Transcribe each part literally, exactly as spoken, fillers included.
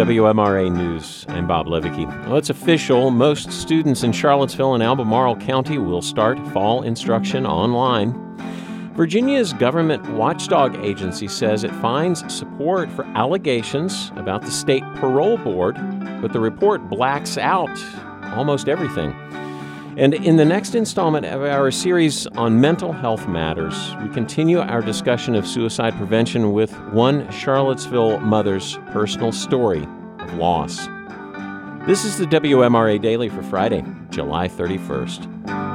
W M R A News. I'm Bob Levicki. Well, it's official. Most students in Charlottesville and Albemarle County will start fall instruction online. Virginia's government watchdog agency says it finds support for allegations about the state parole board, but the report blacks out almost everything. And in the next installment of our series on mental health matters, we continue our discussion of suicide prevention with one Charlottesville mother's personal story of loss. This is the W M R A Daily for Friday, July thirty-first.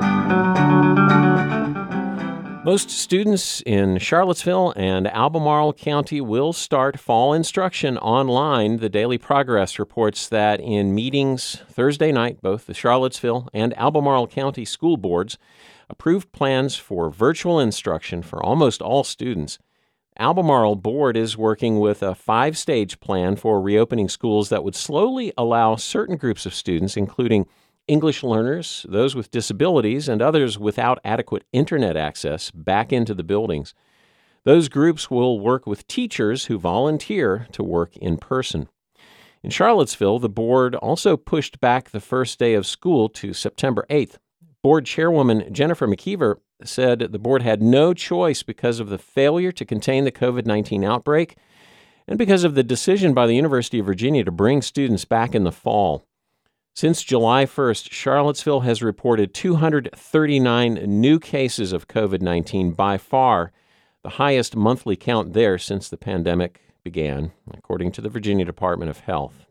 Most students in Charlottesville and Albemarle County will start fall instruction online. The Daily Progress reports that in meetings Thursday night, both the Charlottesville and Albemarle County school boards approved plans for virtual instruction for almost all students. Albemarle board is working with a five-stage plan for reopening schools that would slowly allow certain groups of students, including English learners, those with disabilities, and others without adequate internet access back into the buildings. Those groups will work with teachers who volunteer to work in person. In Charlottesville, the board also pushed back the first day of school to September eighth. Board chairwoman Jennifer McKeever said the board had no choice because of the failure to contain the covid nineteen outbreak and because of the decision by the University of Virginia to bring students back in the fall. Since July first, Charlottesville has reported two hundred thirty-nine new cases of covid nineteen, by far the highest monthly count there since the pandemic began, according to the Virginia Department of Health.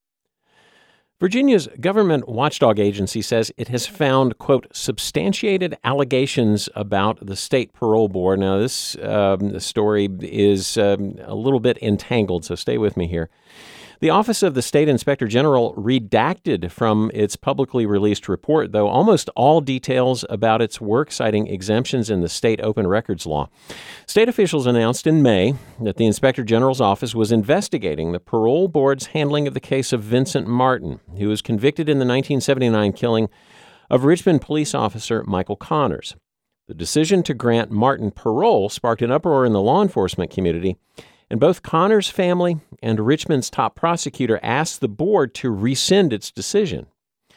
Virginia's government watchdog agency says it has found, quote, substantiated allegations about the state parole board. Now, this um, story is um, a little bit entangled, so stay with me here. The Office of the State Inspector General redacted from its publicly released report, though, almost all details about its work, citing exemptions in the state open records law. State officials announced in May that the Inspector General's office was investigating the parole board's handling of the case of Vincent Martin, who was convicted in the nineteen seventy-nine killing of Richmond police officer Michael Connors. The decision to grant Martin parole sparked an uproar in the law enforcement community, and both Connors' family and Richmond's top prosecutor asked the board to rescind its decision.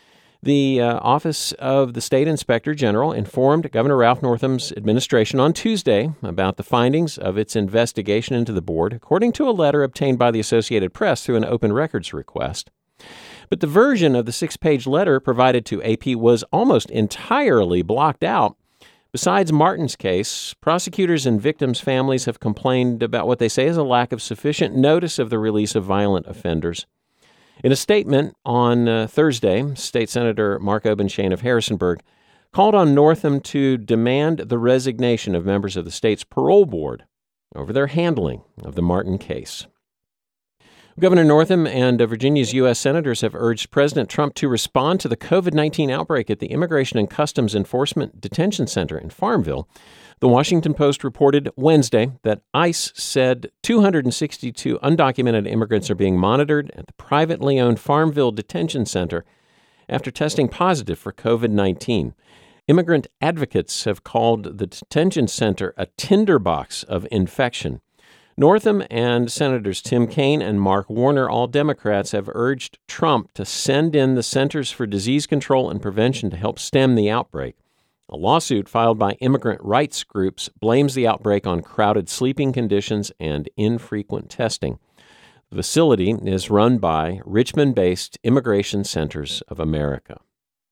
The uh, Office of the State Inspector General informed Governor Ralph Northam's administration on Tuesday about the findings of its investigation into the board, according to a letter obtained by the Associated Press through an open records request. But the version of the six-page letter provided to A P was almost entirely blocked out. Besides Martin's case, prosecutors and victims' families have complained about what they say is a lack of sufficient notice of the release of violent offenders. In a statement on uh, Thursday, State Senator Mark Obenshain of Harrisonburg called on Northam to demand the resignation of members of the state's parole board over their handling of the Martin case. Governor Northam and Virginia's U S senators have urged President Trump to respond to the covid nineteen outbreak at the Immigration and Customs Enforcement Detention Center in Farmville. The Washington Post reported Wednesday that ICE said two hundred sixty-two undocumented immigrants are being monitored at the privately owned Farmville Detention Center after testing positive for covid nineteen. Immigrant advocates have called the detention center a tinderbox of infection. Northam and Senators Tim Kaine and Mark Warner, all Democrats, have urged Trump to send in the Centers for Disease Control and Prevention to help stem the outbreak. A lawsuit filed by immigrant rights groups blames the outbreak on crowded sleeping conditions and infrequent testing. The facility is run by Richmond-based Immigration Centers of America.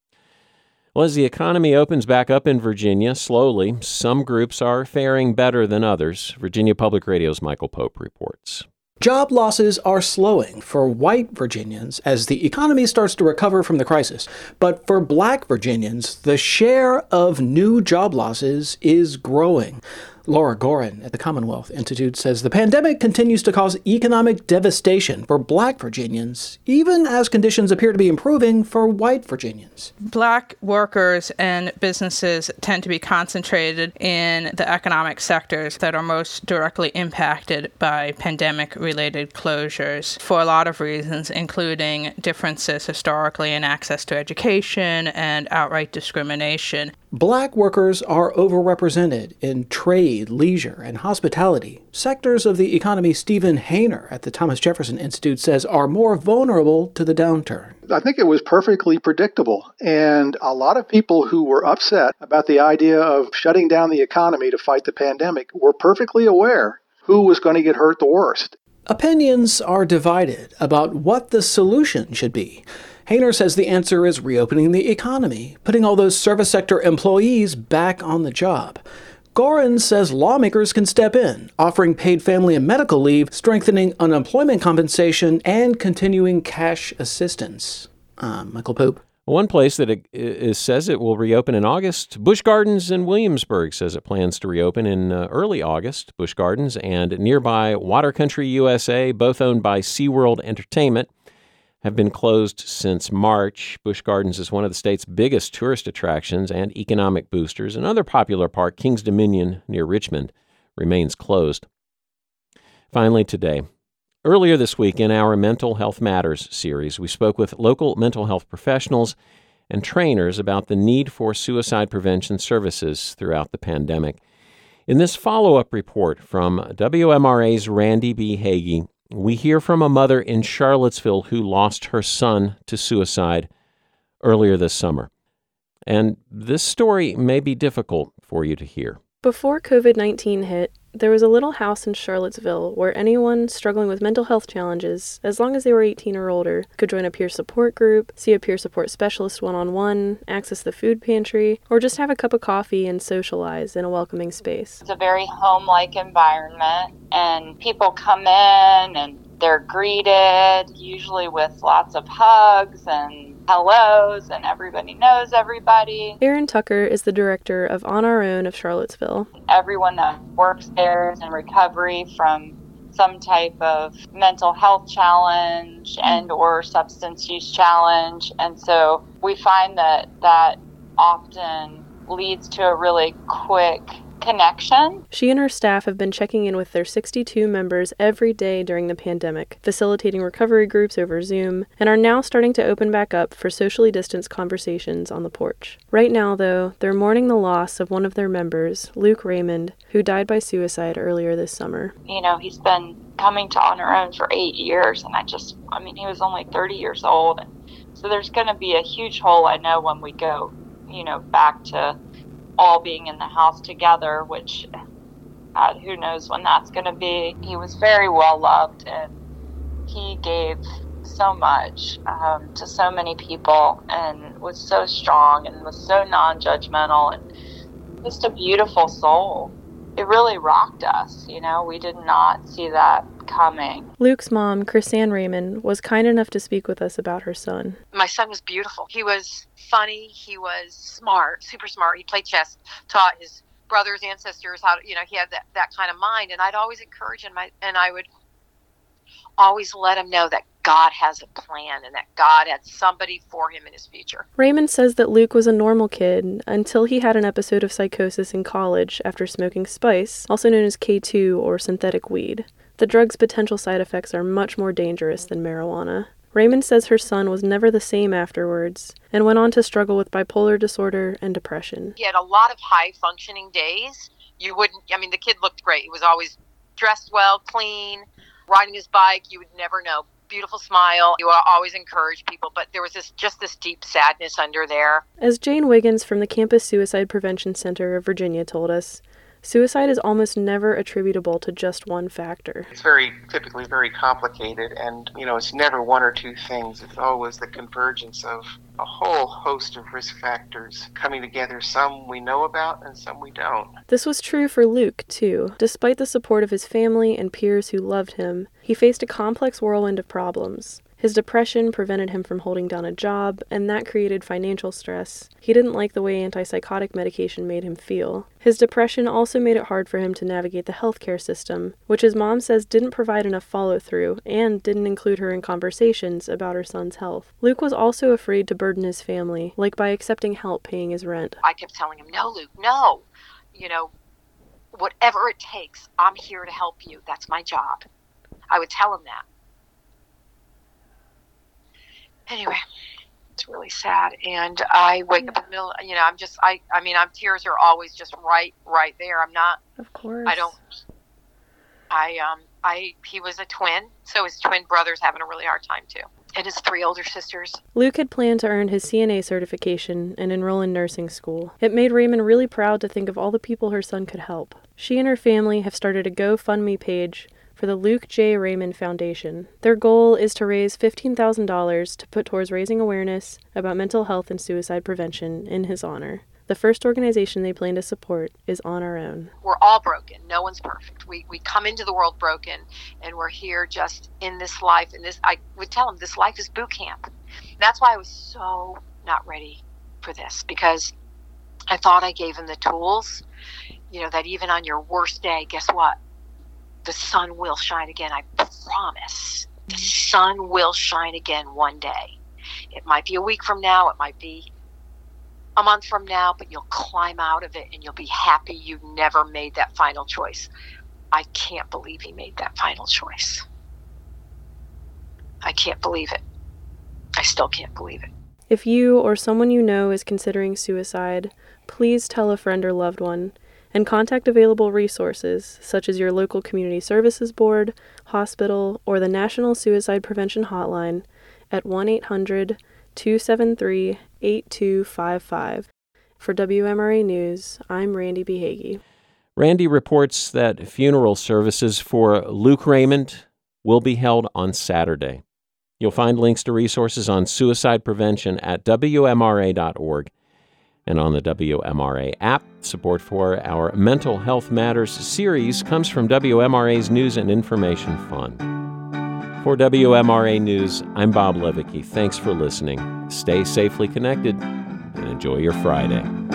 Well, as the economy opens back up in Virginia, slowly, some groups are faring better than others. Virginia Public Radio's Michael Pope reports. Job losses are slowing for white Virginians as the economy starts to recover from the crisis. But for black Virginians, the share of new job losses is growing. Laura Gorin at the Commonwealth Institute says the pandemic continues to cause economic devastation for black Virginians, even as conditions appear to be improving for white Virginians. Black workers and businesses tend to be concentrated in the economic sectors that are most directly impacted by pandemic-related closures for a lot of reasons, including differences historically in access to education and outright discrimination. Black workers are overrepresented in trade, leisure, and hospitality. Sectors of the economy Stephen Haner at the Thomas Jefferson Institute says are more vulnerable to the downturn. I think it was perfectly predictable, and a lot of people who were upset about the idea of shutting down the economy to fight the pandemic were perfectly aware who was going to get hurt the worst. Opinions are divided about what the solution should be. Haner says the answer is reopening the economy, putting all those service sector employees back on the job. Gorin says lawmakers can step in, offering paid family and medical leave, strengthening unemployment compensation, and continuing cash assistance. I'm Michael Pope. One place that it, it says it will reopen in August, Busch Gardens in Williamsburg says it plans to reopen in uh, early August. Busch Gardens and nearby Water Country U S A, both owned by SeaWorld Entertainment, have been closed since March. Busch Gardens is one of the state's biggest tourist attractions and economic boosters. Another popular park, Kings Dominion near Richmond, remains closed. Finally today, earlier this week in our Mental Health Matters series, we spoke with local mental health professionals and trainers about the need for suicide prevention services throughout the pandemic. In this follow-up report from W M R A's Randy B. Hagee, we hear from a mother in Charlottesville who lost her son to suicide earlier this summer. And this story may be difficult for you to hear. Before covid nineteen hit, there was a little house in Charlottesville where anyone struggling with mental health challenges, as long as they were eighteen or older, could join a peer support group, see a peer support specialist one-on-one, access the food pantry, or just have a cup of coffee and socialize in a welcoming space. It's a very home-like environment, and people come in and they're greeted, usually with lots of hugs and hellos, and everybody knows everybody. Erin Tucker is the director of On Our Own of Charlottesville. Everyone that works there is in recovery from some type of mental health challenge and or substance use challenge. And so we find that that often leads to a really quick connection. She and her staff have been checking in with their sixty-two members every day during the pandemic, facilitating recovery groups over Zoom, and are now starting to open back up for socially distanced conversations on the porch. Right now, though, they're mourning the loss of one of their members, Luke Raymond, who died by suicide earlier this summer. You know, he's been coming to On Our Own for eight years, and I just, I mean, he was only thirty years old, and so there's going to be a huge hole, I know, when we go, you know, back to all being in the house together, which God, who knows when that's going to be. He was very well loved, and he gave so much um, to so many people, and was so strong and was so non-judgmental, and just a beautiful soul. It really rocked us, you know. We did not see that coming. Luke's mom, Chrisanne Raymond, was kind enough to speak with us about her son. My son was beautiful. He was funny. He was smart, super smart. He played chess, taught his brothers and sisters how to, you know, he had that, that kind of mind. And I'd always encourage him, I, and I would always let him know that God has a plan and that God had somebody for him in his future. Raymond says that Luke was a normal kid until he had an episode of psychosis in college after smoking spice, also known as K two or synthetic weed. The drug's potential side effects are much more dangerous than marijuana. Raymond says her son was never the same afterwards and went on to struggle with bipolar disorder and depression. He had a lot of high-functioning days. You wouldn't, I mean, the kid looked great. He was always dressed well, clean, riding his bike. You would never know. Beautiful smile. You always encourage people, but there was this just this deep sadness under there. As Jane Wiggins from the Campus Suicide Prevention Center of Virginia told us, suicide is almost never attributable to just one factor. It's very, typically very complicated, and, you know, it's never one or two things. It's always the convergence of a whole host of risk factors coming together, some we know about and some we don't. This was true for Luke, too. Despite the support of his family and peers who loved him, he faced a complex whirlwind of problems. His depression prevented him from holding down a job, and that created financial stress. He didn't like the way antipsychotic medication made him feel. His depression also made it hard for him to navigate the healthcare system, which his mom says didn't provide enough follow-through and didn't include her in conversations about her son's health. Luke was also afraid to burden his family, like by accepting help paying his rent. I kept telling him, no, Luke, no. You know, whatever it takes, I'm here to help you. That's my job. I would tell him that. Anyway, It's really sad. And I wake up in the middle, you know, I'm just, I, I mean, I'm, tears are always just right, right there. I'm not, of course. I don't, I, um, I, he was a twin, so his twin brother's having a really hard time too. And his three older sisters. Luke had planned to earn his C N A certification and enroll in nursing school. It made Raymond really proud to think of all the people her son could help. She and her family have started a GoFundMe page for the Luke J. Raymond Foundation. Their goal is to raise fifteen thousand dollars to put towards raising awareness about mental health and suicide prevention in his honor. The first organization they plan to support is On Our Own. We're all broken. No one's perfect. We we come into the world broken, and we're here just in this life. And this, I would tell him, this life is boot camp. That's why I was so not ready for this, because I thought I gave him the tools, you know, that even on your worst day, guess what? The sun will shine again. I promise. The sun will shine again one day. It might be a week from now. It might be a month from now, but you'll climb out of it and you'll be happy you never made that final choice. I can't believe he made that final choice. I can't believe it. I still can't believe it. If you or someone you know is considering suicide, please tell a friend or loved one and contact available resources such as your local community services board, hospital, or the National Suicide Prevention Hotline at one eight hundred two seven three eight two five five. For W M R A News, I'm Randy B. Hagee. Randy reports that funeral services for Luke Raymond will be held on Saturday. You'll find links to resources on suicide prevention at W M R A dot org and on the W M R A app. Support for our Mental Health Matters series comes from W M R A's News and Information Fund. For W M R A News, I'm Bob Levicki. Thanks for listening. Stay safely connected and enjoy your Friday.